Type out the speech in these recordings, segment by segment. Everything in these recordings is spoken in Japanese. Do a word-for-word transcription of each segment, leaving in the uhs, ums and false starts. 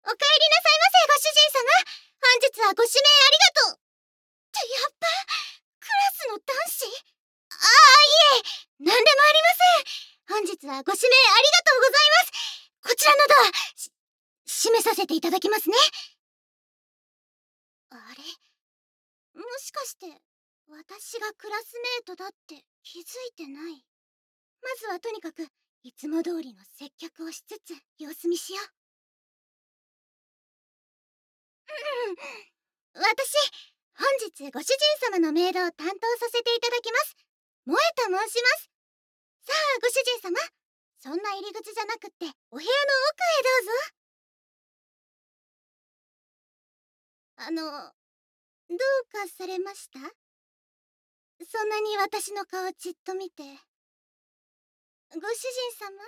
お帰りなさいませ、ご主人様。本日はご指名ありがとう。ってやっぱ、クラスの男子？ああ、いえ、何でもありません。本日はご指名ありがとうございます。こちらのドア、し、閉めさせていただきますね。あれ？もしかして、私がクラスメートだって気づいてない？まずはとにかく、いつも通りの接客をしつつ、様子見しよう。私、本日ご主人様のメイドを担当させていただきます。萌と申します。さあ、ご主人様。そんな入り口じゃなくって、お部屋の奥へどうぞ。あの、どうかされました？そんなに私の顔じっと見て。ご主人様？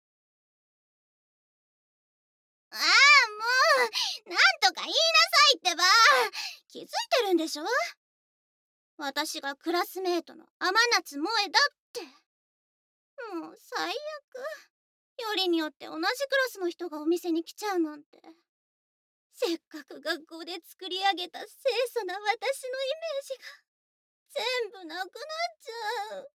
ああ、もう、なんとか言いなさいってば。気づいてるんでしょ？私がクラスメートの天夏萌だって。もう最悪。よりによって同じクラスの人がお店に来ちゃうなんて。せっかく学校で作り上げた清楚な私のイメージが全部なくなっちゃう。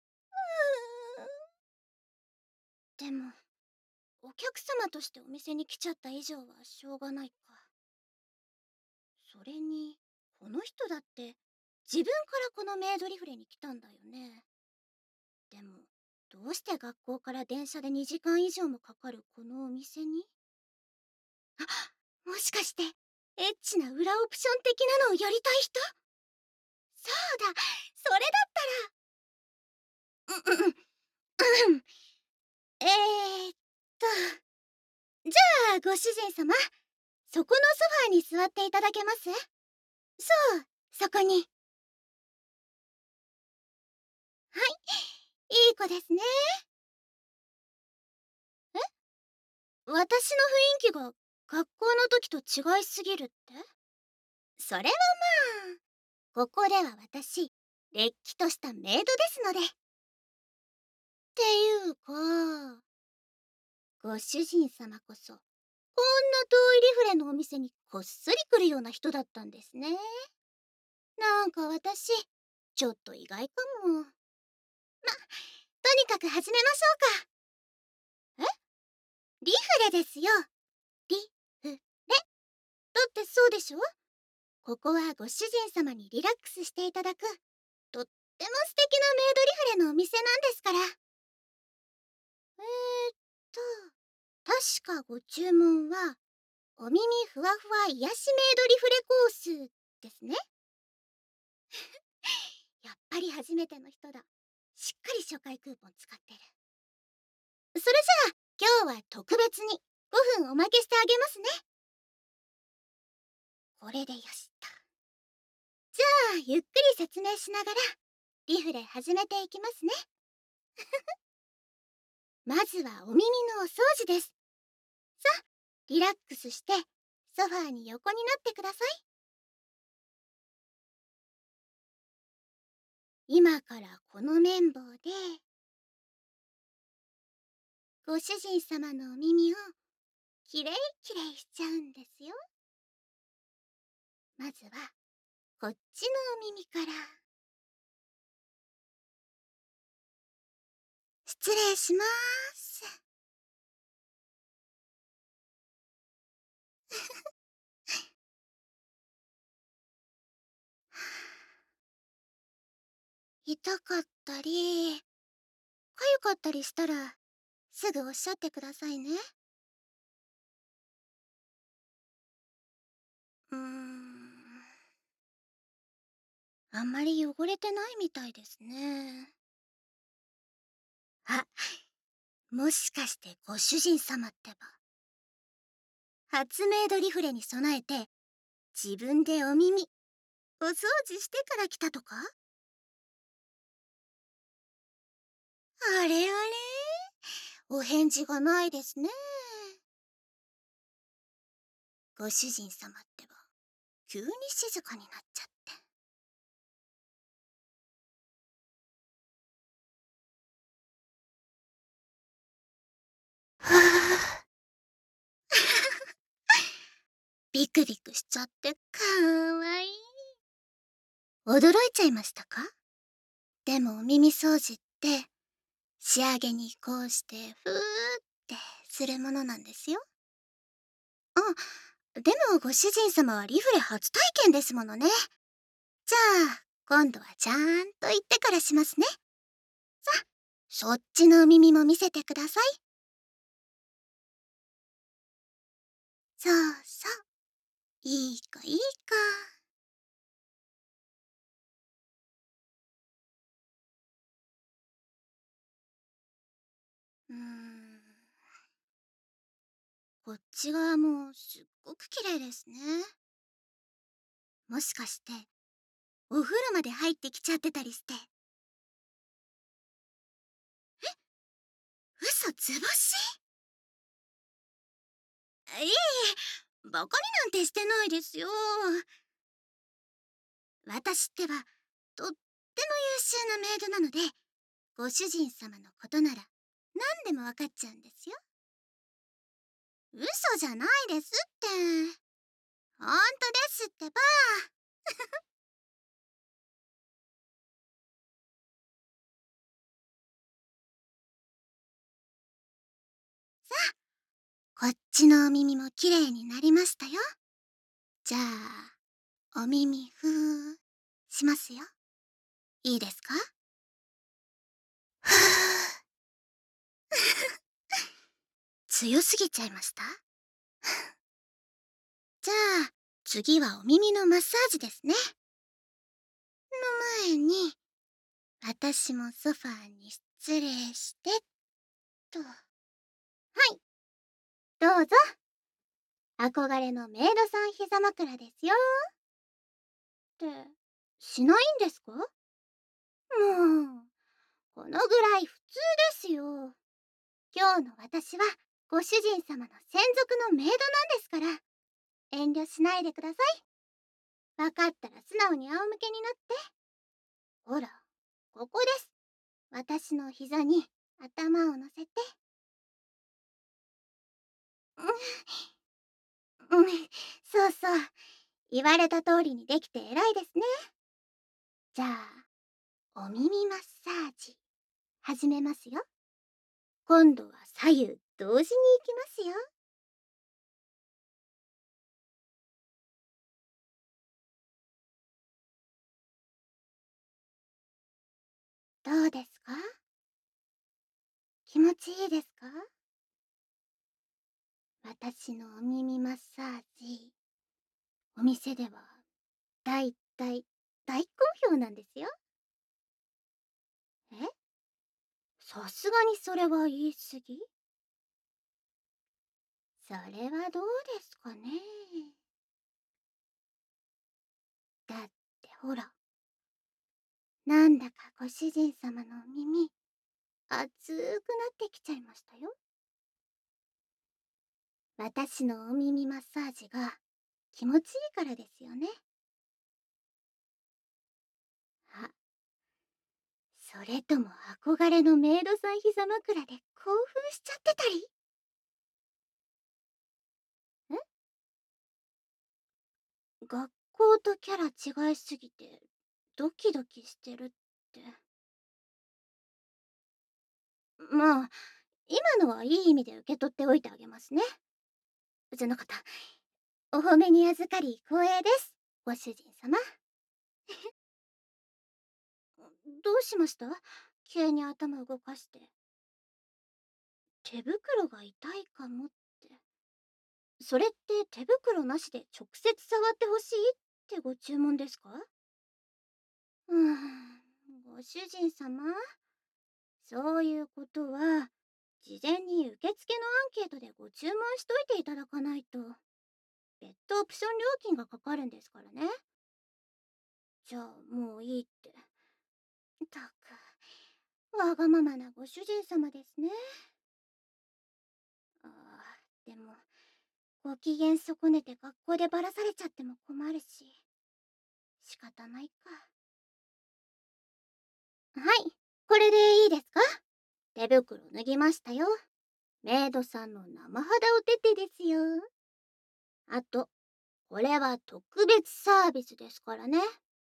でもお客様としてお店に来ちゃった以上はしょうがないか。それにこの人だって自分からこのメイドリフレに来たんだよね。でもどうして学校から電車でにじかん以上もかかるこのお店に？あ、もしかしてエッチな裏オプション的なのをやりたい人？そうだ、それだったら。うんうんうん。えーっと、じゃあご主人様、そこのソファーに座っていただけます？そう、そこに。はい、いい子ですね。え？私の雰囲気が学校の時と違いすぎるって？それはまあ、ここでは私、れっきとしたメイドですので。っていうか、ご主人様こそ、こんな遠いリフレのお店にこっそり来るような人だったんですね。なんか私、ちょっと意外かも。ま、とにかく始めましょうか。え？リフレですよ。リフレ。だってそうでしょ？ここはご主人様にリラックスしていただく、とっても素敵なメイドリフレのお店なんですから。えーっと、確かご注文は、お耳ふわふわ癒しメイドリフレコースですね。やっぱり初めての人だ。しっかり初回クーポン使ってる。それじゃあ、今日は特別にごふんおまけしてあげますね。これでよしと。じゃあ、ゆっくり説明しながら、リフレ始めていきますね。まずはお耳のお掃除です。さあ、リラックスして、ソファーに横になってください。今からこの綿棒で、ご主人様のお耳をきれいきれいしちゃうんですよ。まずは、こっちのお耳から。失礼しまーす。痛かったり、かゆかったりしたら、すぐおっしゃってくださいね。うーん。あんまり汚れてないみたいですね。あ、もしかしてご主人様ってば。初メイドリフレに備えて、自分でお耳、お掃除してから来たとか？あれあれ？お返事がないですね。ご主人様ってば、急に静かになっちゃって。はぁビクビクしちゃってかわいい。驚いちゃいましたか？でもお耳掃除って仕上げにこうしてふーってするものなんですよ。あ、でもご主人様はリフレ初体験ですものね。じゃあ、今度はちゃんと言ってからしますね。さあ、そっちのお耳も見せてください。そうそう。いい子いい子。うーん。こっち側もすっごく綺麗ですね。もしかして、お風呂まで入ってきちゃってたりして。嘘つぼし？いえいえ、バカになんてしてないですよ。私っては、とっても優秀なメイドなので、ご主人様のことなら何でもわかっちゃうんですよ。嘘じゃないですって。ほんとですってば。さあ、こっちのお耳もきれいになりましたよ。じゃあ、お耳ふーしますよ。いいですか？ふー。強すぎちゃいました？じゃあ、次はお耳のマッサージですね。の前に、私もソファーに失礼してっと。はい、どうぞ。憧れのメイドさん膝枕ですよ。って、しないんですか？もう、このぐらい普通ですよ。今日の私はご主人様の専属のメイドなんですから、遠慮しないでください。わかったら素直に仰向けになって。ほら、ここです。私の膝に頭を乗せて。うん、うん、そうそう。言われた通りにできて偉いですね。じゃあ、お耳マッサージ、始めますよ。今度は左右同時に行きますよ。どうですか？気持ちいいですか？私のお耳マッサージ、お店ではだいたい大好評なんですよ。え、さすがにそれは言い過ぎ？それはどうですかね。だってほら、なんだかご主人様のお耳、熱くなってきちゃいましたよ。私のお耳マッサージが気持ちいいからですよね。あ、それとも憧れのメイドさん膝枕で興奮しちゃってたり？ん、学校とキャラ違いすぎてドキドキしてるって。まあ、今のはいい意味で受け取っておいてあげますね。じゃなかった。お褒めに預かり光栄です、ご主人様。どうしました？急に頭動かして。手袋が痛いかもって。それって手袋なしで直接触ってほしいってご注文ですか？うーん、ご主人様、そういうことは事前に受付のアンケートでご注文しといていただかないと別途オプション料金がかかるんですからね。じゃあもういいって。たく、わがままなご主人様ですね。あー、でもご機嫌損ねて学校でバラされちゃっても困るし、仕方ないか。はい、これでいいですか？手袋脱ぎましたよ。メイドさんの生肌お手手ですよ。あと、 これは特別サービスですからね。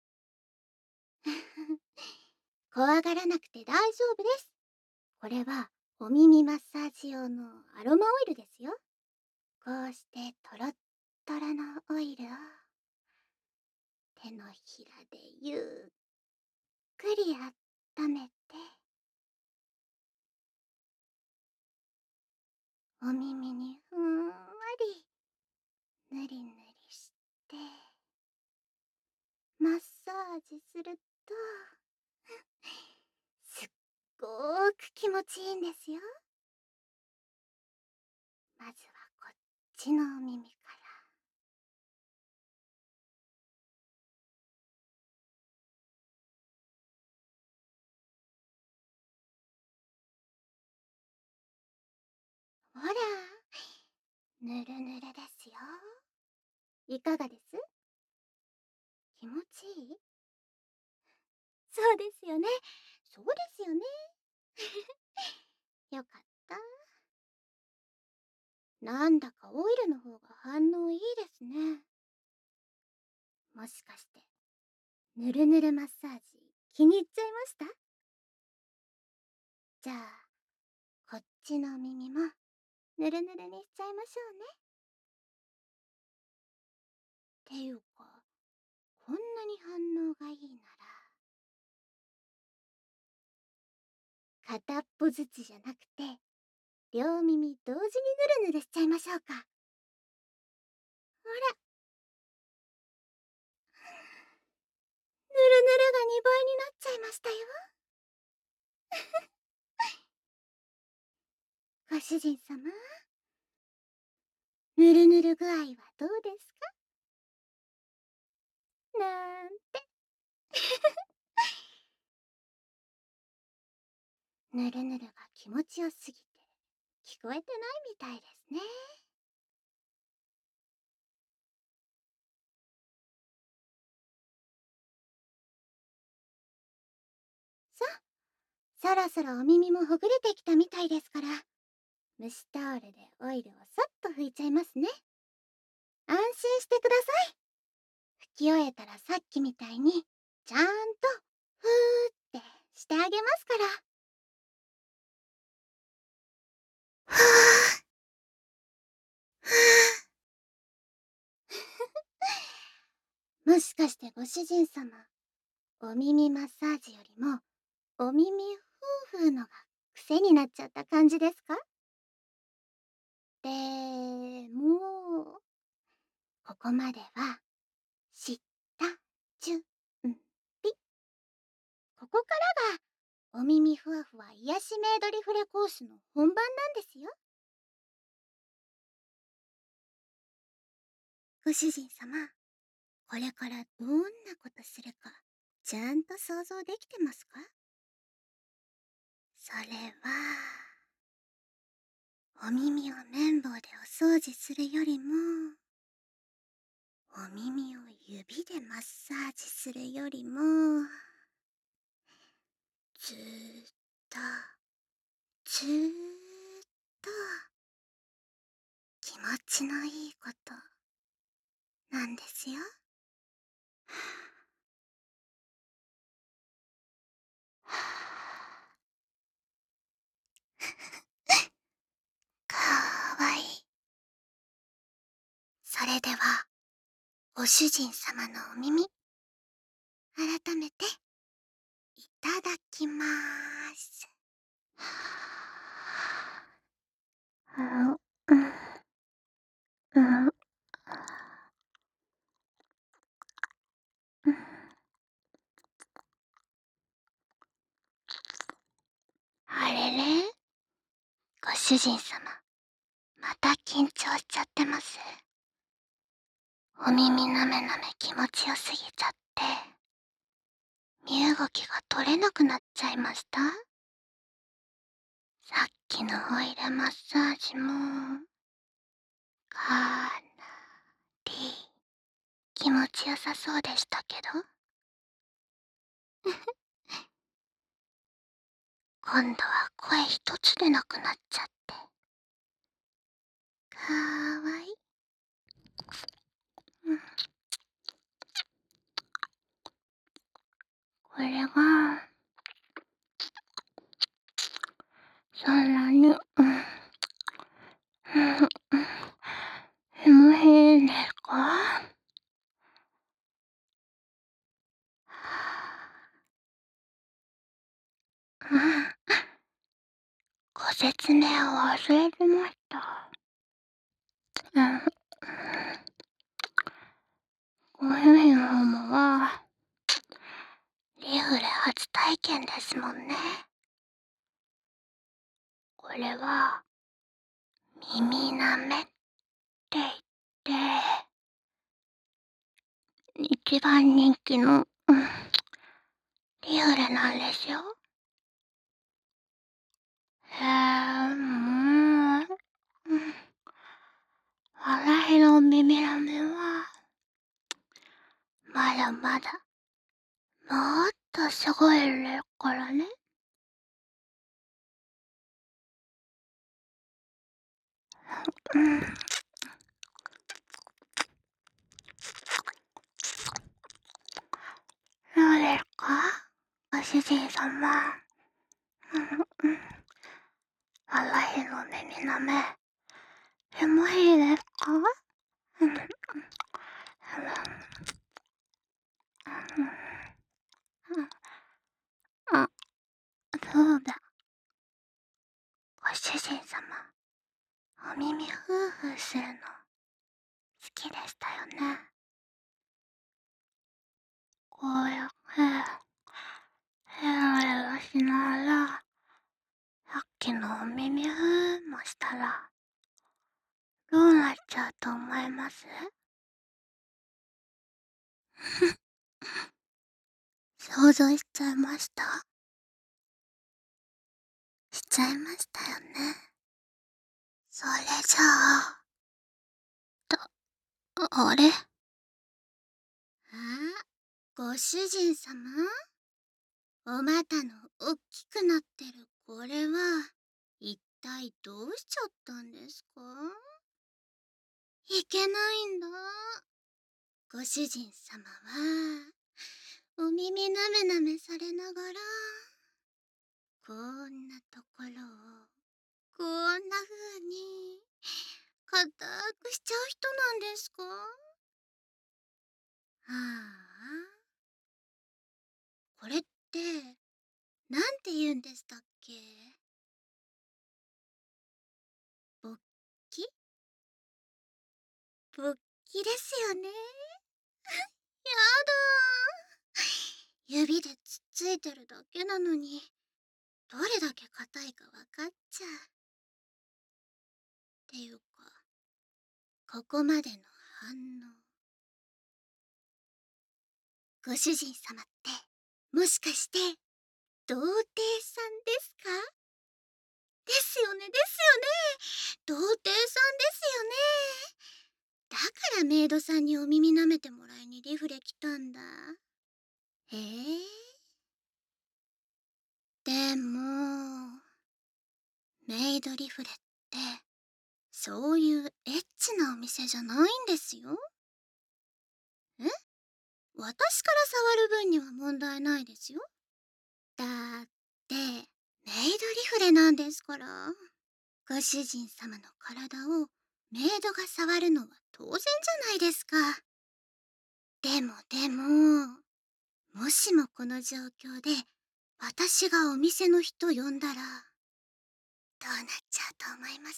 怖がらなくて大丈夫です。これはお耳マッサージ用のアロマオイルですよ。こうしてトロットロのオイルを手のひらでゆっくり温めて、お耳にふんわりぬりぬりしてマッサージすると、すっごーく気持ちいいんですよ。まずはこっちのお耳から。ほら、ぬるぬるですよ。いかがです？気持ちいい？そうですよね。そうですよね。よかった。なんだかオイルの方が反応いいですね。もしかして、ぬるぬるマッサージ気に入っちゃいました？じゃあ、こっちの耳もぬるぬるにしちゃいましょうね。っていうか、こんなに反応がいいなら、片っぽずつじゃなくて、両耳同時にぬるぬるしちゃいましょうか。ほら、ぬるぬるがにばいになっちゃいましたよ。ご主人様、ぬるぬる具合はどうですか？なんて。ぬるぬるが気持ちよすぎて聞こえてないみたいですね。さあ、そろそろお耳もほぐれてきたみたいですから、蒸しタオルでオイルをさっと拭いちゃいますね。安心してください。拭き終えたらさっきみたいにちゃんとふーってしてあげますから。ふーふーもしかしてご主人様、お耳マッサージよりもお耳ふーふーのが癖になっちゃった感じですか？でも、ここまでは知った準備。ここからがお耳ふわふわ癒しメイドリフレコースの本番なんですよ。ご主人様、これからどんなことするかちゃんと想像できてますか？それは、お耳を綿棒でお掃除するよりも、お耳を指でマッサージするよりも、ずーっとずーっと気持ちのいいことなんですよ。かわいい。それでは、ご主人様のお耳、改めていただきまーす。うん、うん、うん、うん。あれれ、ご主人様、また緊張しちゃってます。お耳なめなめ気持ちよすぎちゃって、身動きが取れなくなっちゃいました？さっきのオイルマッサージも、かなり気持ちよさそうでしたけど。今度は声一つ出なくなっちゃって。かわいい。 れが、そんなに、うん、うん、ヘムヘイですか？うん、ご説明を忘れてました。うん、ご主人様は、リフレ初体験ですもんね。これは、耳なめって言って、一番人気の、うん、リフレなんですよ。へえ、うん、うん。私の耳なめは、まだまだ、もっとすごいですからね。うん。そうですか？ご主人様。うん、うん。私の耳なめ、エモいですか？うん、うん。うん、あ、そうだ。ご主人様、お耳ふーふーするの、好きでしたよね。こうやって、ヘラヘラしながら、さっきのお耳ふーもしたら、どうなっちゃうと思います？想像しちゃいました？しちゃいましたよね。それじゃあ、と、あれ？あ、ご主人様？お股のおっきくなってるこれは、一体どうしちゃったんですか？いけないんだ。ご主人様は、お耳なめなめされながら、こんなところを、こんな風に、硬くしちゃう人なんですか？はあ。これって、なんて言うんでしたっけ？勃起？勃起ですよね。やだ。指でつっついてるだけなのに、どれだけ硬いかわかっちゃう。っていうか、ここまでの反応。ご主人様って、もしかして、童貞さんですか？ですよね、ですよね。童貞さんですよね。だからメイドさんにお耳舐めてもらいにリフレ来たんだ。へえ。でも、メイドリフレって、そういうエッチなお店じゃないんですよ。え？私から触る分には問題ないですよ。だって、メイドリフレなんですから。ご主人様の体をメイドが触るのは当然じゃないですか。でもでも、もしもこの状況で私がお店の人呼んだら、どうなっちゃうと思います？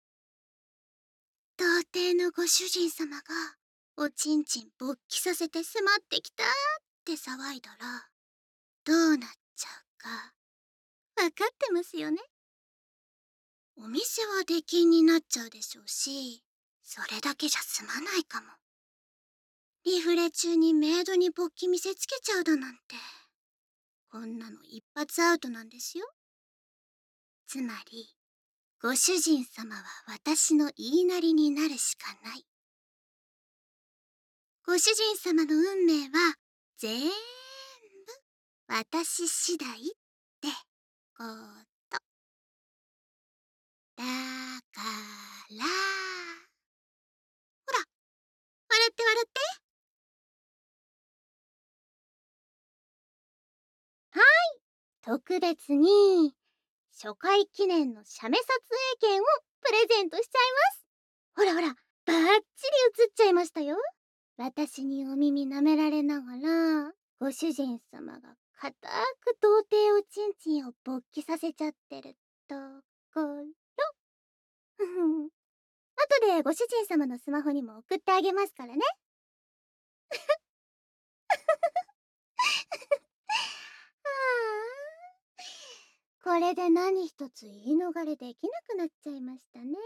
童貞のご主人様がおちんちん勃起させて迫ってきたって騒いだら、どうなっちゃうか分かってますよね？お店は出禁になっちゃうでしょうし、それだけじゃ済まないかも。リフレ中にメイドに勃起見せつけちゃうだなんて、こんなの一発アウトなんですよ。つまり、ご主人様は私の言いなりになるしかない。ご主人様の運命はぜーんぶ私次第ってこと。だから、ほら、笑って笑って。 特別に初回記念の写メ撮影券をプレゼントしちゃいます。ほらほら、バッチリ写っちゃいましたよ。私にお耳舐められながら、ご主人様が固く童貞おちんちんを勃起させちゃってるところ。ふふん。後でご主人様のスマホにも送ってあげますからね。ああ、これで何一つ言い逃れできなくなっちゃいましたね。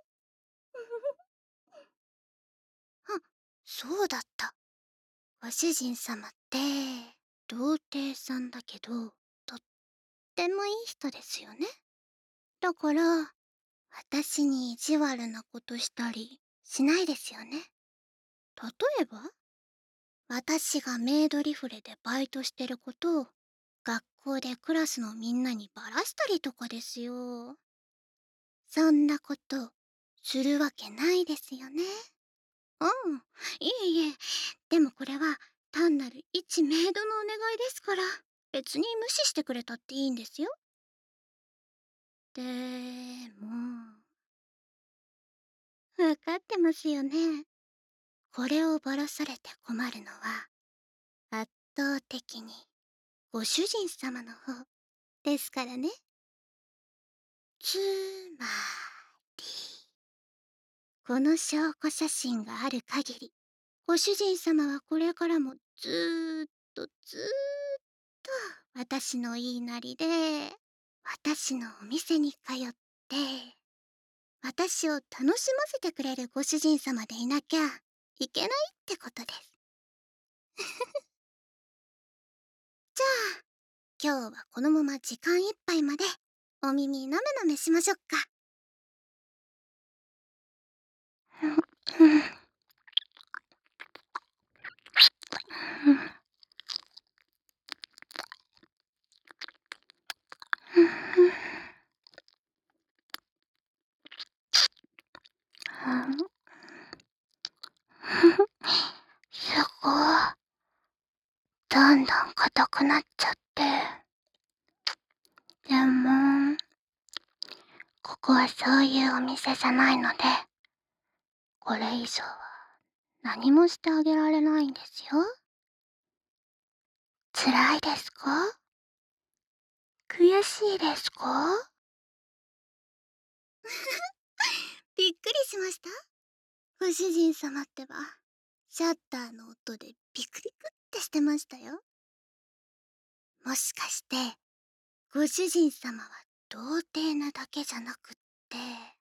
あ、そうだった。ご主人様って童貞さんだけど、とってもいい人ですよね。だから私に意地悪なことしたりしないですよね。例えば、私がメイドリフレでバイトしてることを学校でクラスのみんなにバラしたりとかですよ。そんなことするわけないですよね。うん、いえいえ。でもこれは単なる一メイドのお願いですから、別に無視してくれたっていいんですよ。でも、わかってますよね。これをばらされて困るのは、圧倒的にご主人様の方ですからね。つまり、この証拠写真がある限り、ご主人様はこれからもずーっとずーっと私の言いなりで、私のお店に通って、私を楽しませてくれるご主人様でいなきゃいけないってことです。じゃあ、今日はこのまま時間いっぱいまでお耳なめなめしましょっか。すごい。だんだん硬くなっちゃって。でも、ここはそういうお店じゃないので、これ以上は何もしてあげられないんですよ。辛いですか？悔しいですか？びっくりしました？ご主人様ってば、シャッターの音でビクビクってしてましたよ。もしかして、ご主人様は童貞なだけじゃなくって、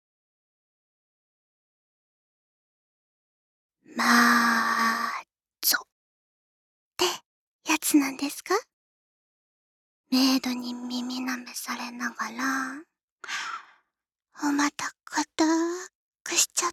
まーぞってやつなんですか？メイドに耳舐めされながら、お股固くしちゃって、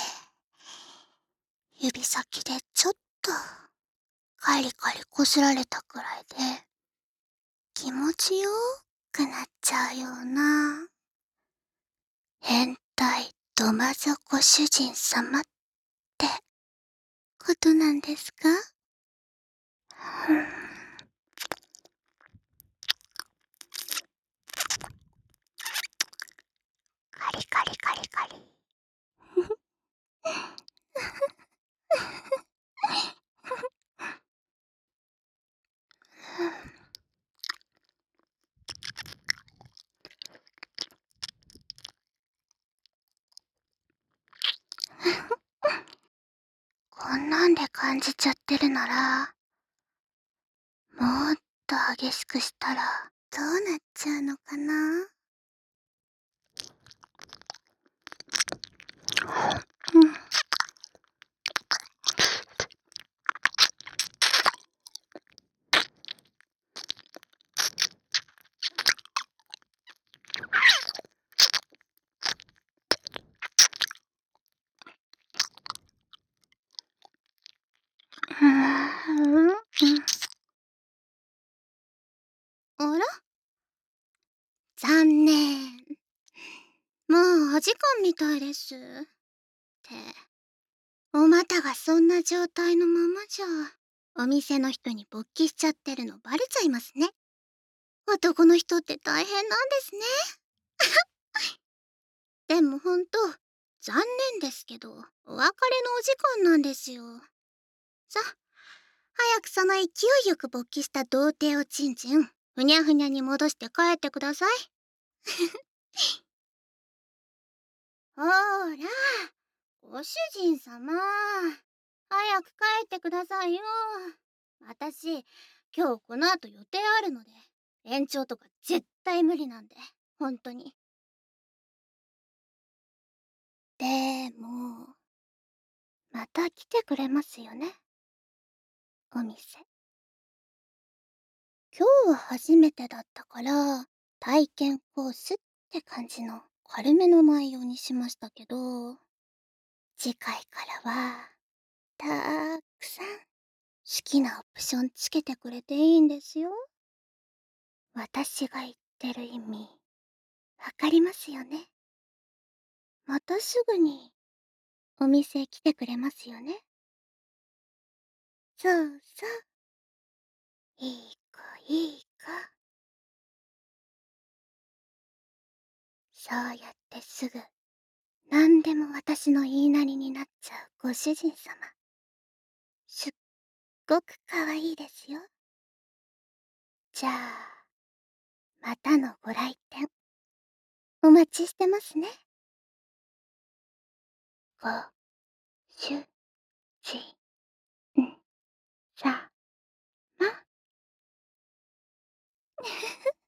指先でちょっとカリカリこすられたくらいで気持ちよくなっちゃうような変態ドマゾご主人様ってことなんですか？カリカリカリカリ。こんなんで感じちゃってるなら、もっと激しくしたらどうなっちゃうのかな？うん。うーん。あら？残念。もうお時間みたいです。って、お股がそんな状態のままじゃ、お店の人に勃起しちゃってるのバレちゃいますね。 男の人って大変なんですね。でもほんと、残念ですけど、お別れのお時間なんですよ。さ、早くその勢いよく勃起した童貞をちんちん、ふにゃふにゃに戻して帰ってください。ほーら、ご主人様。早く帰ってくださいよ。私、今日この後予定あるので、延長とか絶対無理なんで、ほんとに。でも、また来てくれますよね、お店。今日は初めてだったから、体験コースって感じの軽めの内容にしましたけど、次回からは、たーくさん好きなオプションつけてくれていいんですよ。私が言ってる意味、わかりますよね。またすぐにお店来てくれますよね。そうそう。いい子いい子。そうやってすぐ何でも私の言いなりになっちゃうご主人様。すっごく可愛いですよ。じゃあ、またのご来店、お待ちしてますね。ご、しゅ、じ、ん、さ、ま。